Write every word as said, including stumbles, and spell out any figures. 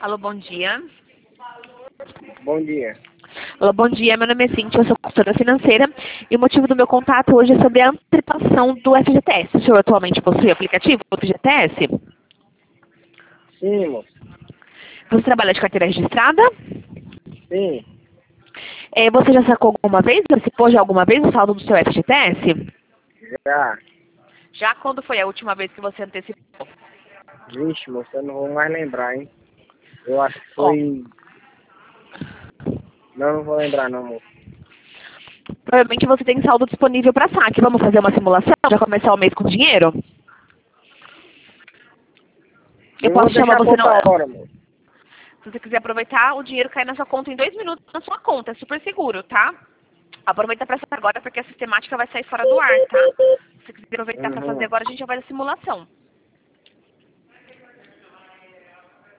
Alô, bom dia. Bom dia. Alô, bom dia. Meu nome é Cintia, eu sou consultora financeira e o motivo do meu contato hoje é sobre a antecipação do F G T S. O senhor atualmente possui aplicativo do F G T S? Sim, moço. Você trabalha de carteira registrada? Sim, É, você já sacou alguma vez? Antecipou já alguma vez o saldo do seu F G T S? já. Já quando foi a última vez que você antecipou? Vixe, moço, eu não vou mais lembrar, hein? Eu acho que Ó, foi... Não, não vou lembrar não, moço. provavelmente você tem saldo disponível para saque. Vamos fazer uma simulação? Já começar o mês com dinheiro? Eu Eu vou posso chamar deixar pra você não. outra hora, moço. Se você quiser aproveitar, o dinheiro cai na sua conta em dois minutos na sua conta. É super seguro, tá? Aproveita para sair agora porque a sistemática vai sair fora do ar, tá? Se você quiser aproveitar para fazer Uhum. agora, a gente já vai na simulação.